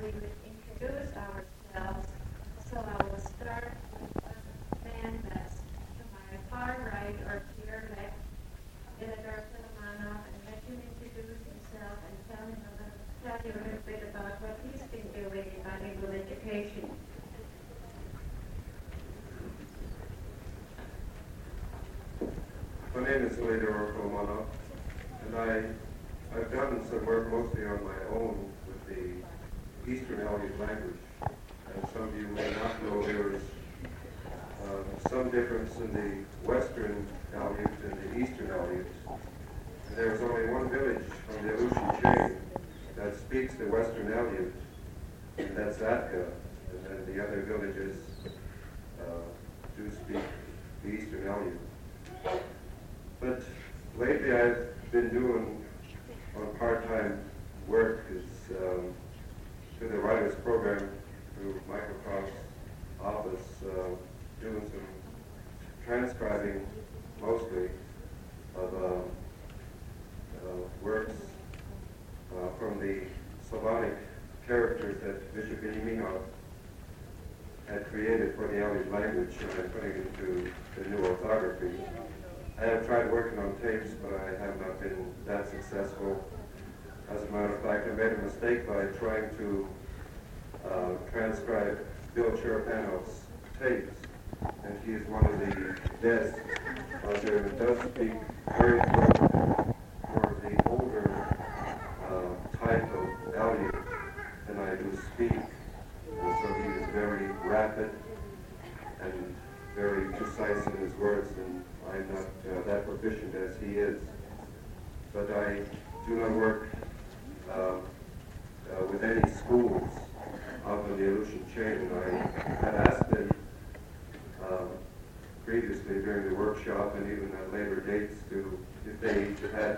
we would introduce ourselves. So I will start with the man that's to my far right or to your left, Isidore Filimonov, and let him introduce himself and tell you a little bit about what he's been doing in bilingual education. My name is Isidore Filimonov, and I've done some work mostly on my own with the Eastern Aleut language. And some of you may not know there is some difference in the Western Aleut and the Eastern Aleut. And there is only one village on the Aleutian chain that speaks the Western Aleut, and that's Atka. And then the other villages do speak the Eastern Aleut. But lately I've been doing on part-time work is through the writers program through Michael Croft's office, doing some transcribing mostly of works from the Slavonic characters that Bishop Iminov had created for the Aleut language, and I'm putting it into the new orthography. I have tried working on tapes, but I have not been that successful. As a matter of fact, I made a mistake by trying to transcribe Bill Cherepanov's tapes, and he is one of the best out there and does speak very good for the older type of Aleut than I do speak. And so he is very rapid and very precise in his words, and I'm not that proficient as he is. But I do not work with any schools out on the Aleutian chain, and I had asked them previously during the workshop and even at later dates if they had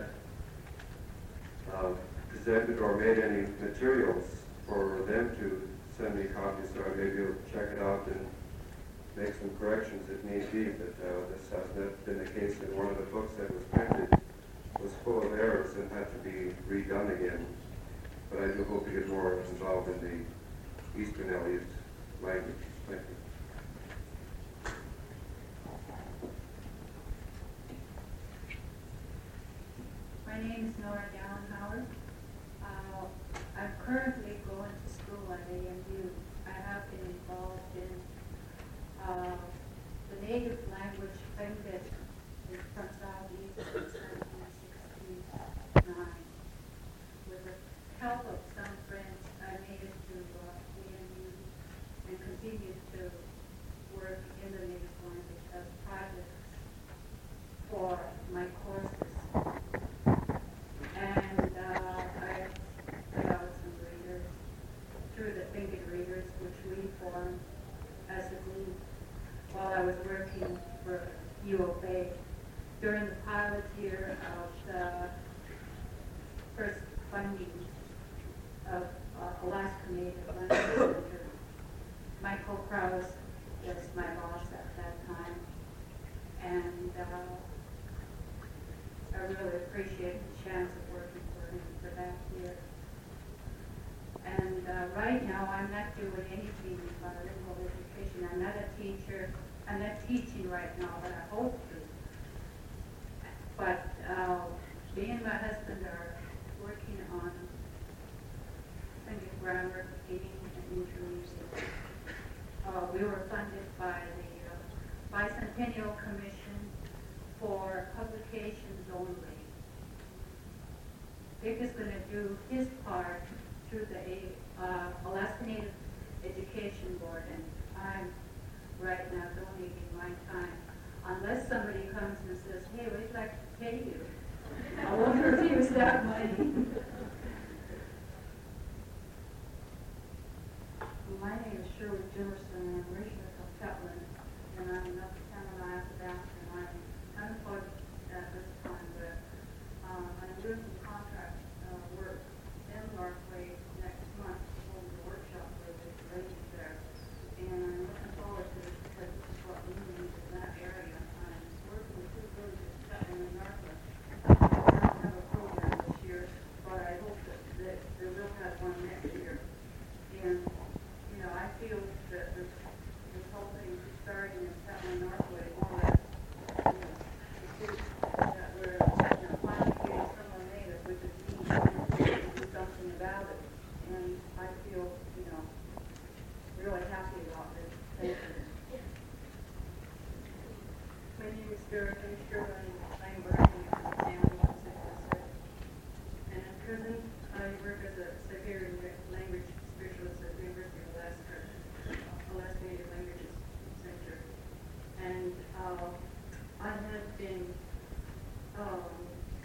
presented or made any materials for them to send me copies so I may be able to check it out and make some corrections if need be, but this has not been the case. And one of the books that was printed was full of errors and had to be redone again. But I do hope to get more involved in the Eastern Aleut language. Thank you. My name is Nora Gallenhauer. I'm currently going to school at AMU. I have been involved in the native language Tlingit from Southeast since 1969. With the help of some friends, I made it to AMU and continued to work in the native language as projects for my courses. And I put out some readers through the Tlingit readers, which we formed as a group while I was working for U of A during the pilot year of the first funding of Alaska Native Language Center. Michael Krause was my boss at that time, and I really appreciate the chance of working for him for that year. And right now, I'm not doing anything in bilingual education. I'm not a teacher. I'm not teaching right now, but I hope to. But me and my husband are working on Tlingit grammar, beginning and intermediate. We were funded by the Bicentennial Commission for publications only. Dick is going to do his part through the Alaska Native Education Board, and I'm right now donating my time. Unless somebody comes and says, hey, we'd like to pay you, I won't refuse that money. My name is Shirley Jimerson, and I'm originally from Petland, and I'm up to Tamala, Alaska, and I'm unemployed at this time, but I'm doing some contract work in Northway next month for the workshop for the ladies there, and I'm looking forward to this because this is what we need in that area. I'm working with two villages, Petland and Northway,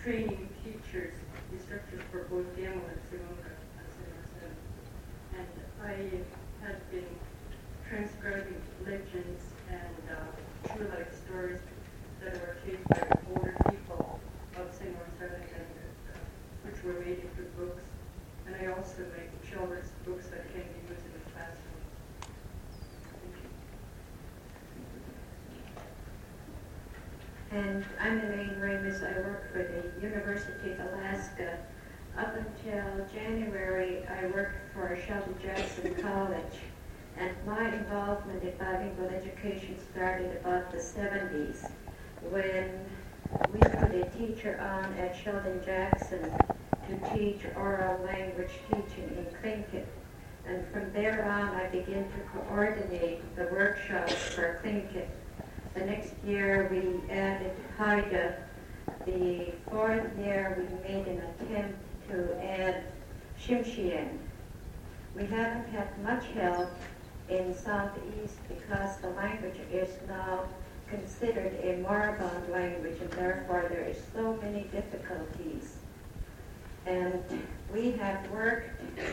training teachers, instructors for both Demo and Simonga at Simonga. And I had been transcribing legends and true life stories that were told by older people of Simonga, which were made into books. And I also make children's books that can be used in the classroom. And I'm Elaine Ramis. I work for the University of Alaska. Up until January, I worked for Sheldon Jackson College. And my involvement in bilingual education started about the 70s when we put a teacher on at Sheldon Jackson to teach oral language teaching in Tlingit. And from there on, I began to coordinate the workshops for Tlingit. The next year, we added Haida. The fourth year, we made an attempt to add Tsimshian. We haven't had much help in Southeast because the language is now considered a moribund language, and therefore there is so many difficulties. And we have worked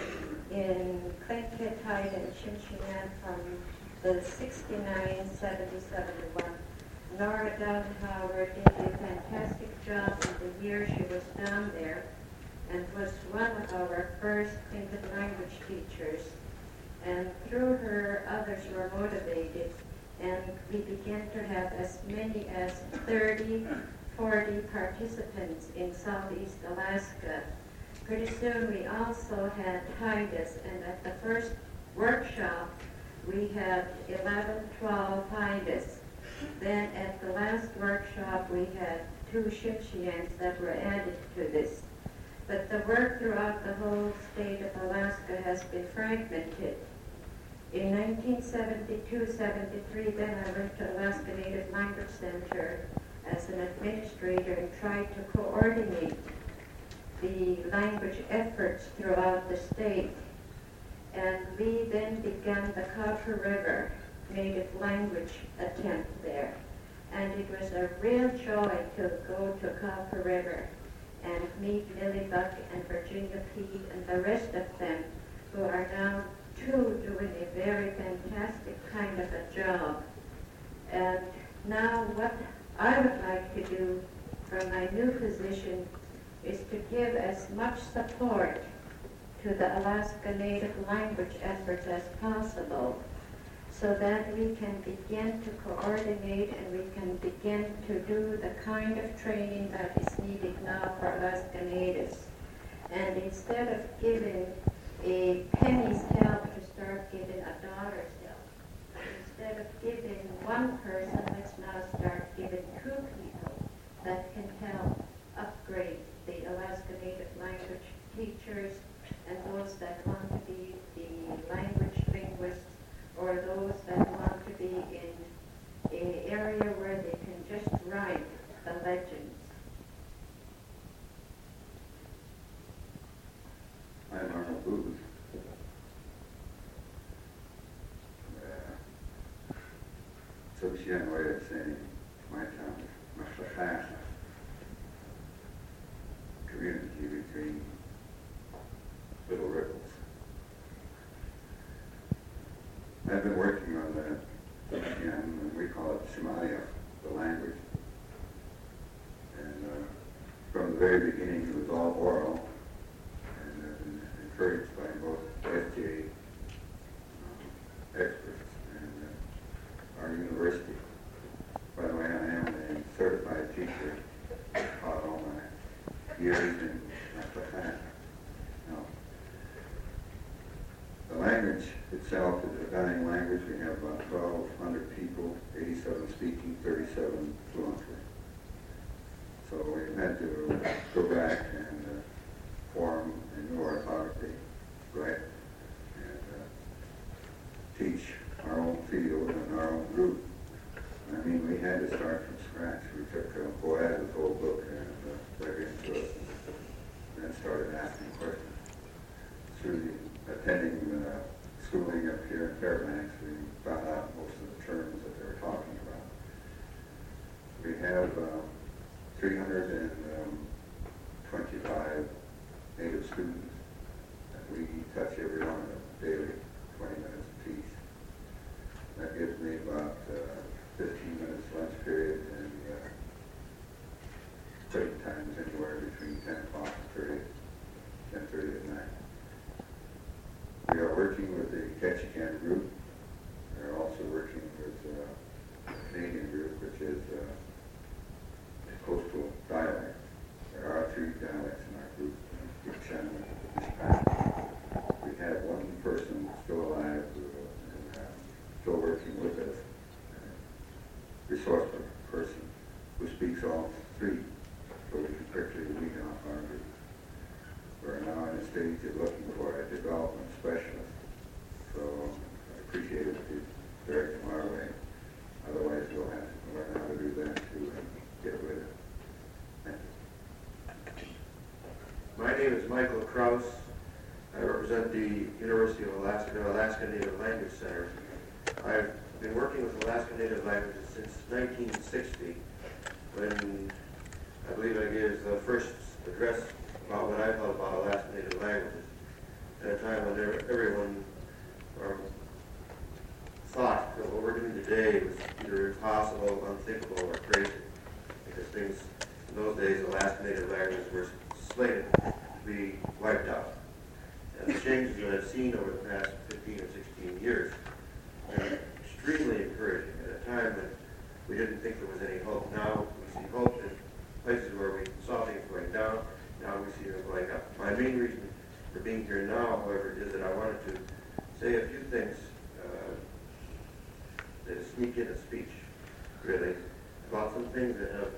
in Tlingit, Haida, and Tsimshian from the 69, 70, 71. Nora Daubenhauer did a fantastic job in the year she was down there and was one of our first Tlingit language teachers. And through her, others were motivated, and we began to have as many as 30, 40 participants in Southeast Alaska. Pretty soon we also had Haidas, and at the first workshop we had 11, 12 Haidas. Then at the last workshop we had 2 Tsimshians that were added to this. But the work throughout the whole state of Alaska has been fragmented. In 1972-73, then I went to Alaska Native Language Center as an administrator and tried to coordinate the language efforts throughout the state. And we then began the Copper River Native Language attempt there. And it was a real joy to go to Copper River and meet Lily Buck and Virginia Peete and the rest of them who are now too doing a very fantastic kind of a job. And now what I would like to do from my new position is to give as much support to the Alaska Native language efforts as possible so that we can begin to coordinate and we can begin to do the kind of training that is needed now for Alaska Natives. And instead of giving a penny's help to start giving a dollar's help, instead of giving one person, let's now start giving 2 people that can help upgrade the Alaska Native language teachers and those that want to be the language linguists or those that want to be in an area where they can just write the legends. I'm Arnold Booth. Tsimshian way of saying my town is Mashahasa, community between Little Ripples. I've been working on the Tsimshian, and we call it Shimaya, the language. And from the very beginning it was all oral, and encouraged by both SJ experts and our university. By the way, I am a certified teacher. I taught all my years in Mashahasa. The language itself is a dying language. We have about 1,200 people, 87 speaking, 37 fluently. So we had to go back and form a new orthography, write, and teach our own field and our own group. I mean, we had to start from scratch. We took Boaz's whole book and read into it, and then started asking questions. Through attending schooling up here in Fairbanks, we found out most of the terms that they were talking about. We have 300 25 native students, and we touch every one of them daily, 20 minutes apiece. That gives me about 15 minutes lunch period, and break times anywhere between 10 o'clock and 10:30 at night. We are working with the Ketchikan group. We're also working with a Canadian group, which is a coastal dialect. There are 3 dialects in our group. We have one person still alive who is still working with us, a resourceful person who speaks all 3, so we can quickly weed off our group. We're now in a stage of looking for a development specialist, so I appreciate it if you direct them our way. Otherwise, we'll have to learn how to do that too and get with it. Thank you. My name is Michael Kraus. I represent the University of Alaska Native Language Center. I've been working with Alaska Native languages since 1960, when I believe I gave the first address about what I thought about Alaska Native languages, at a time when everyone thought that what we're doing today was either impossible, unthinkable, or crazy, because things in those days, Alaska Native languages were slated to be wiped out. And the changes that I've seen over the past 15 or 16 years are extremely encouraging at a time when we didn't think there was any hope. Now we see hope in places where we saw things going down. Now we see them going up. My main reason for being here now, however, is that I wanted to say a few things that sneak in a speech, really, about some things that have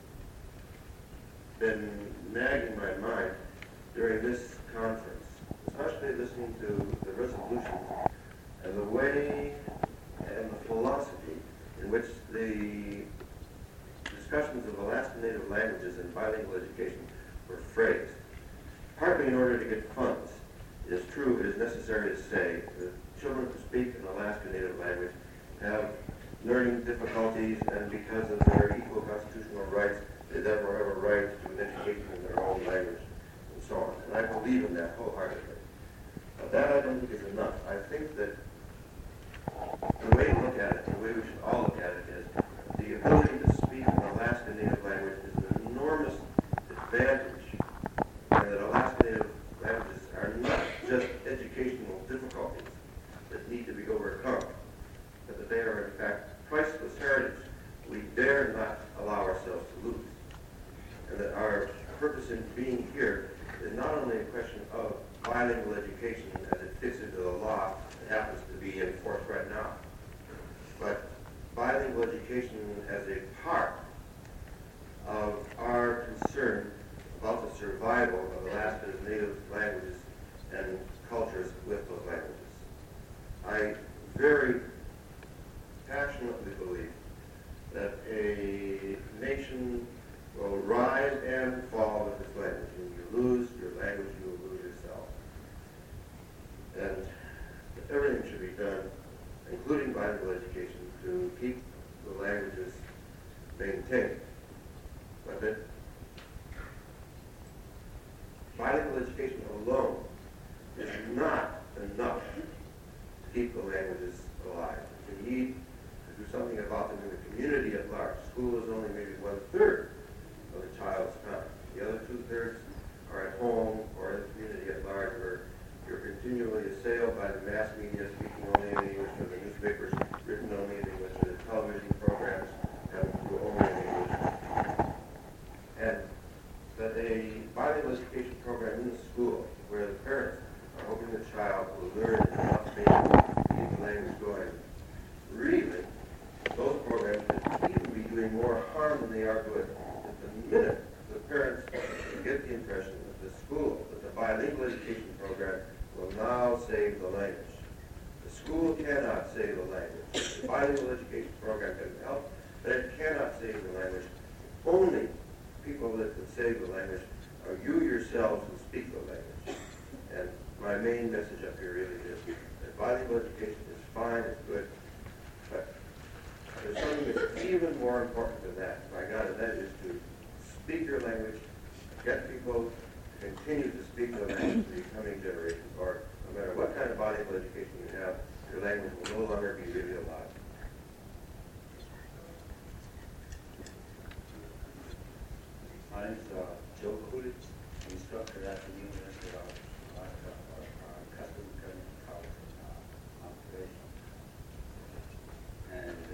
been nagging my mind during this conference, especially listening to the resolutions and the way and the philosophy in which the discussions of Alaska Native languages and bilingual education were phrased. Partly in order to get funds. It is true, it is necessary to say that children who speak an Alaska Native language have learning difficulties, and because of their equal constitutional rights, they therefore have a right to an education in their own language, and so on. And I believe in that wholeheartedly. But that I don't think is enough. I think that the way to look at it, the way we should all look at it, is the ability to speak an Alaska Native language is an enormous advantage, and that Alaska Native languages are not just educational difficulties that need to be overcome, but that they are in fact priceless heritage we dare not allow ourselves to lose. And that our purpose in being here is not only a question of bilingual education as it fits into the law that happens to be in force right now, but bilingual education as a part of our concern about the survival of Alaska's native languages and cultures with those languages. I very passionately believe that a nation will rise and fall with its language. When you lose your language, you will lose yourself. And everything should be done, including bilingual education, to keep the languages maintained. But that bilingual education alone is not enough to keep the languages alive. We need to do something about them in the community at large. School is only maybe 1/3 of the child's time. The other 2/3 are at home or in the community at large, where you're continually assailed by the mass media speaking only in English, or the newspapers written only in English, or the television programs having to do only in English. And that a bilingual education program in the school where the parents are hoping the child will learn enough to keep the language going, really, those programs could even be doing more harm than they are good. At the minute the parents get the impression that the school, that the bilingual education program will now save the language. The school cannot save the language. The bilingual education program can help, but it cannot save the language. Only people that can save the language are you yourselves who speak the language. And my main message up here really is that bilingual education is fine, it's good, but there's something that's even more important than that, my God, and that is to speak your language get people to continue to speak the language to the coming generation, or no matter what kind of valuable education you have, your language will no longer be really alive. My name is Joe Coolidge, instructor at the University of Alaska, Custom Government College in Observation. And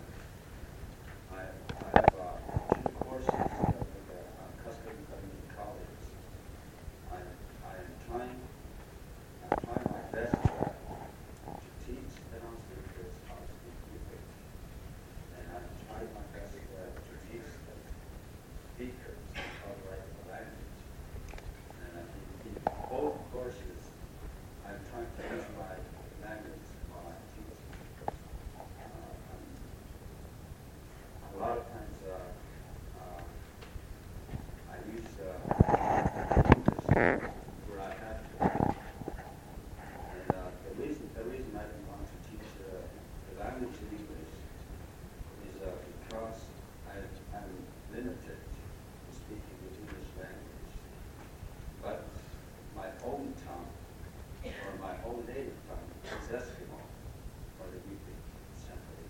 I have 2 courses at the Custom Government College. I'm trying my best to teach the non-speakers how to speak Yupik. And I'm trying my best to teach the speakers how to write the language. And in both courses, I'm trying to use my language while I'm teaching. A lot of times, I use English where I have to. And the reason I didn't want to teach the language in English is because I'm limited to speaking the English language. But my own tongue, or my own native tongue, is Eskimo, or the Yupik simply.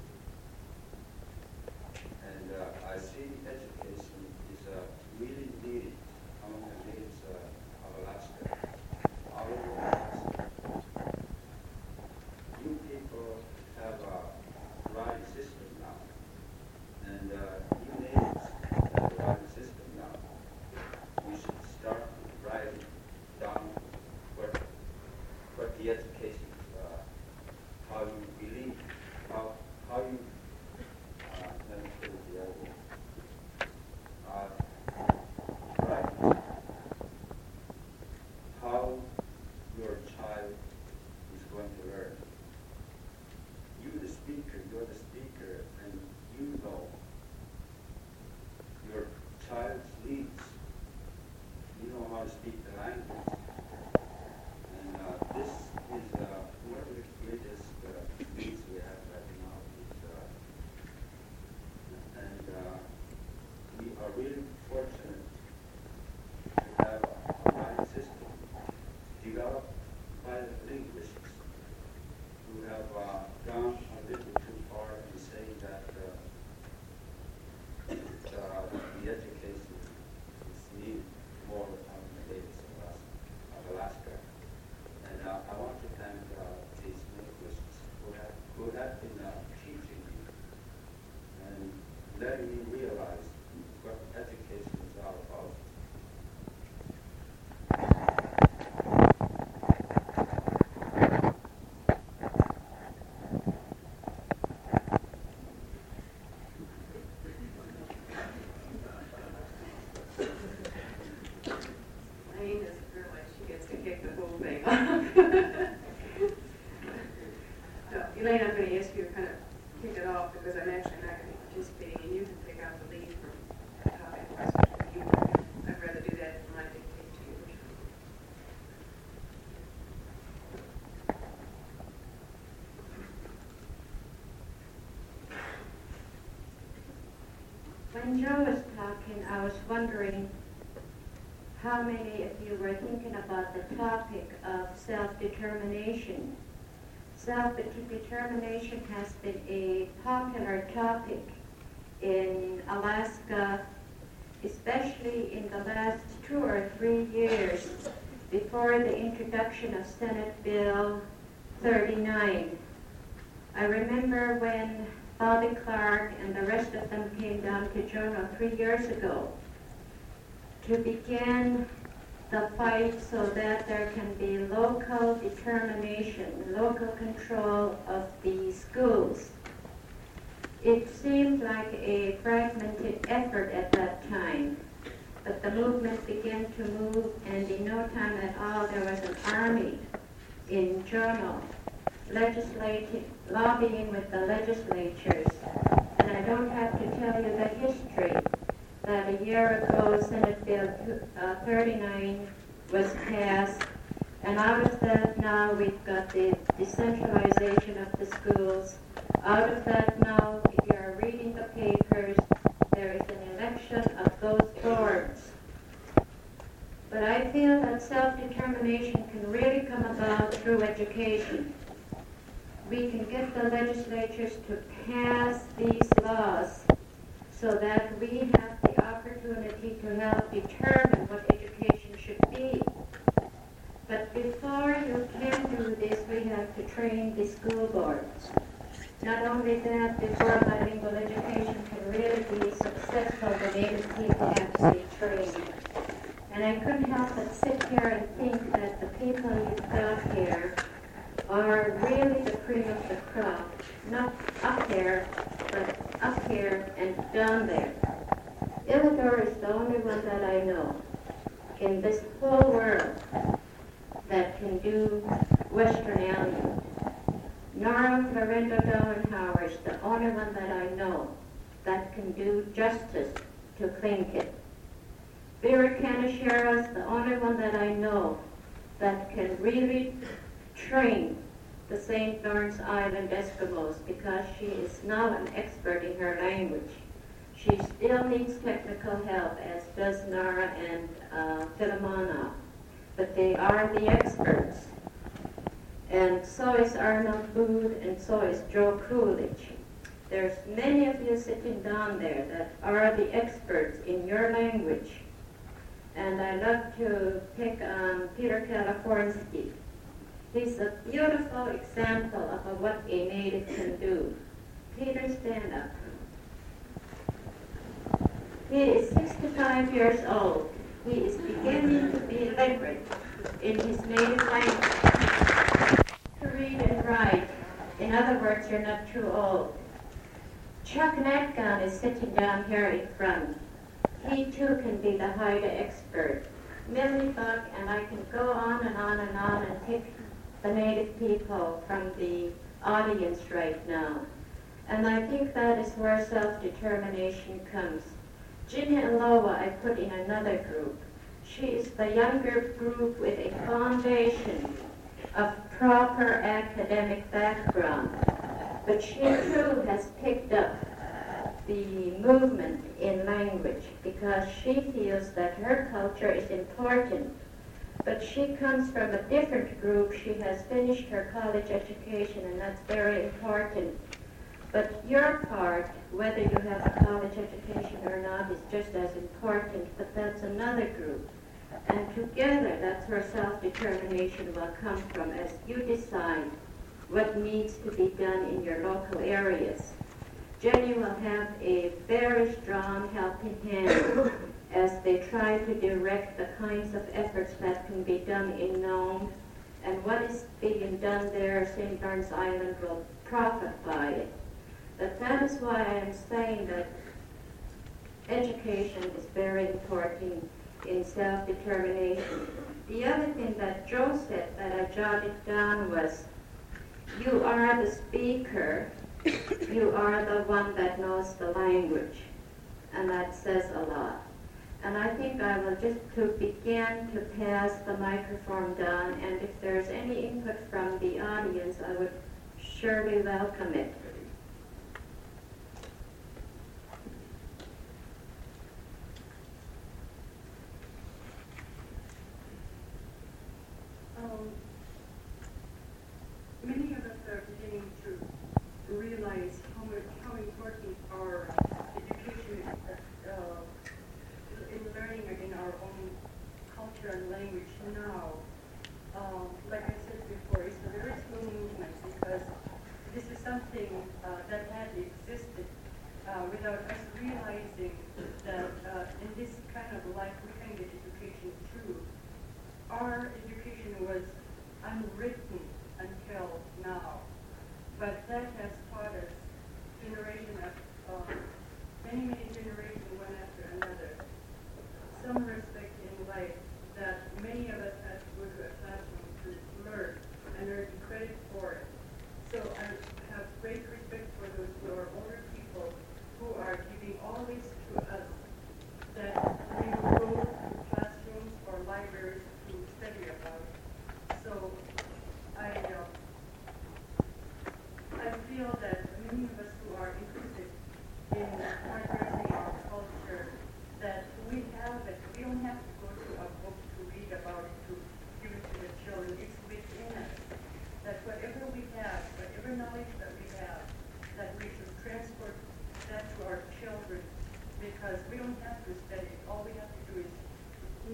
And I see education is really needed among the natives of Alaska, all over Alaska. You people have a writing system now, and you natives have a writing system now. You should start writing down what the education is, how you believe, how you, let me put it the other way. Right. How your child is going to learn. You're the speaker, and you know your child's needs. You know how to speak the language. And this is one of the greatest needs we have right now. We are really fortunate to have a writing system developed by the linguists who have gone a little too far in saying that the education is needed more on the natives of Alaska. And I want to thank these linguists who have been teaching me and letting me realize what education is all about. Elaine doesn't realize she gets to kick the whole thing off. So, Elaine, I'm going to ask you to kind of kick it off because I'm actually not going to be participating, and you can pick out the lead from the topic questions that you want. I'd rather do that than I dictate to you. When Joe was talking, I was wondering how many of you were thinking about the topic of self-determination. Self-determination has been a popular topic in Alaska, especially in the last 2 or 3 years before the introduction of Senate Bill 39. I remember when Bobby Clark and the rest of them came down to Juneau 3 years ago to begin the fight so that there can be local determination, local control of the schools. It seemed like a fragmented effort at that time, but the movement began to move, and in no time at all there was an army in Juneau lobbying with the legislatures. And I don't have to tell you the history that a year ago Senate Bill 39 was passed, and out of that now we've got the decentralization of the schools. Out of that now, if you are reading the papers, there is an election of those boards. But I feel that self-determination can really come about through education. We can get the legislatures to pass these laws so that we have the opportunity to help determine what education should be. But before you can do this, we have to train the school boards. Not only that, before bilingual education can really be successful, the native people have to be trained. And I couldn't help but sit here and think that the people you've got here are really the cream of the crop. Not up there, but up here and down there. Illidor is the only one that I know in this whole world that can do Western Alien. Nora Florinda Domenhauer is the only one that I know that can do justice to Tlingit. Vera Kaneshiro is the only one that I know that can really train the St. Lawrence Island Eskimos because she is now an expert in her language. She still needs technical help, as does Nara and Filomena, but they are the experts. And so is Arnold Booth, and so is Joe Coolidge. There's many of you sitting down there that are the experts in your language. And I love to pick on Peter Californsky. He's a beautiful example of what a native can do. Peter, stand up. He is 65 years old. He is beginning to be literate in his native language. To read and write. In other words, you're not too old. Chuck Natgun is sitting down here in front. He too can be the Haida expert. Millie Buck, and I can go on and on and on and pick the native people from the audience right now. And I think that is where self-determination comes. Ginny Aloha I put in another group. She is the younger group with a foundation of proper academic background. But she too has picked up the movement in language because she feels that her culture is important. But she comes from a different group. She has finished her college education, and that's very important. But your part, whether you have a college education or not, is just as important, but that's another group. And together, that's where self-determination will come from as you decide what needs to be done in your local areas. Jenny will have a very strong helping hand as they try to direct the kinds of efforts that can be done in Nome, and what is being done there, St. Lawrence Island will profit by it. But that is why I am saying that education is very important in self-determination. The other thing that Joe said that I jotted down was, you are the speaker, you are the one that knows the language, and that says a lot. And I think I will just to begin to pass the microphone down, and if there's any input from the audience, I would surely welcome it. Many of us are beginning to realize how important our education is in learning in our own culture and language now. Like I said before, it's a very slow movement because this is something that had existed without us realizing that in this kind of life we can get education too. Our education was unwritten until now, but that has taught us generation of many generations one after another some respect in life that many of us have to go to a classroom to learn and earn credit for it. So I have great respect for those who are older people who are giving all this to us, that we will go to classrooms or libraries to study about it. So I feel that many of us who are interested in progressing our culture, that we have it. We don't have to go to a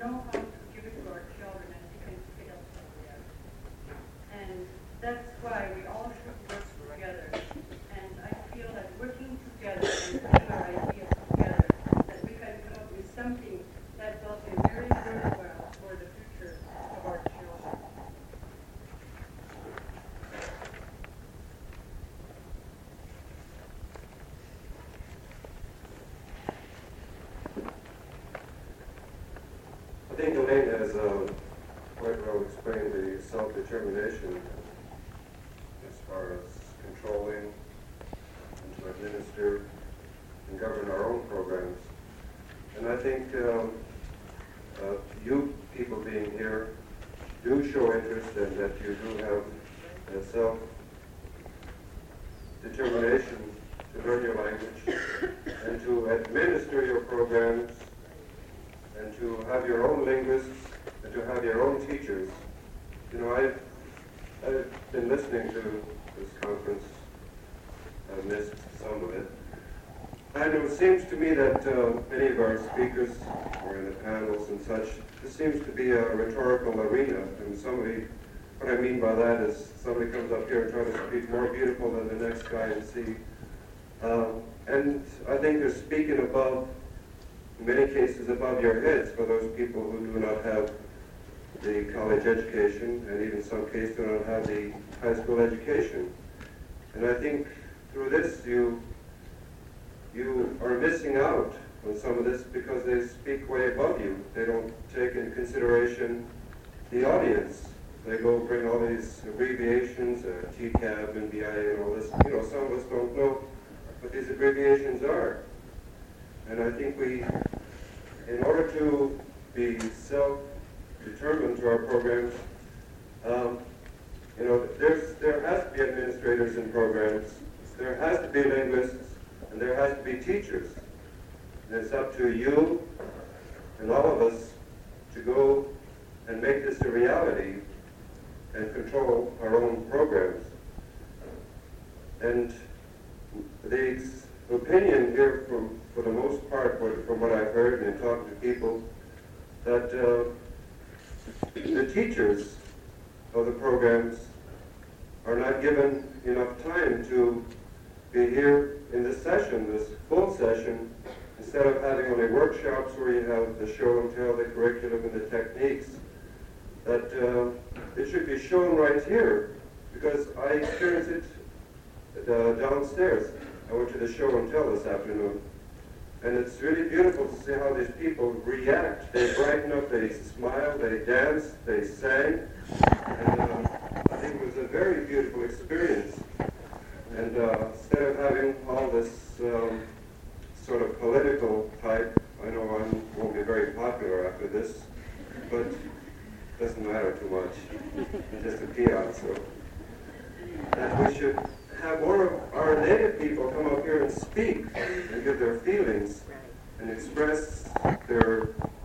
know how to give it to our children and we can fail somewhere. And that's why we all should work together. And I feel that working together and putting our ideas together, that we can come up with something that will be very worthwhile for the future of our children. I think Elaine has quite well explained the self-determination as far as controlling and to administer and govern our own programs. And I think you people being here do show interest and that you do have a self-determination to learn your language and to administer your programs and to have your own linguists and to have your own teachers. You know, I've been listening to this conference. I've missed some of it. And it seems to me that many of our speakers or in the panels and such, this seems to be a rhetorical arena. And what I mean by that is somebody comes up here and tries to speak more beautiful than the next guy and see. And I think they're speaking above, in many cases, above your heads for those people who do not have the college education, and even in some cases do not have the high school education. And I think through this you are missing out on some of this because they speak way above you. They don't take into consideration the audience. They go bring all these abbreviations, TCAB and BIA and all this. You know, some of us don't know what these abbreviations are. And I think in order to be self-determined to our programs, you know, there has to be administrators in programs, there has to be linguists, and there has to be teachers. And it's up to you and all of us to go and make this a reality and control our own programs. And the opinion here, for the most part, from what I've heard and talking to people, that the teachers of the programs are not given enough time to be here in this session, this full session, instead of having only workshops where you have the show and tell, the curriculum and the techniques, that it should be shown right here, because I experienced it downstairs. I went to the show and tell this afternoon, and it's really beautiful to see how these people react. They brighten up, they smile, they dance, they sang, and I think it was a very beautiful experience. And instead of having all this sort of political type, I know I won't be very popular after this, but it doesn't matter too much. I'm just a peon, so that we should have more of our native people come up here and speak and give their feelings and express their